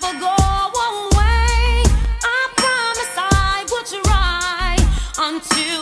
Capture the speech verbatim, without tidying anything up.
never go away. I promise I will try until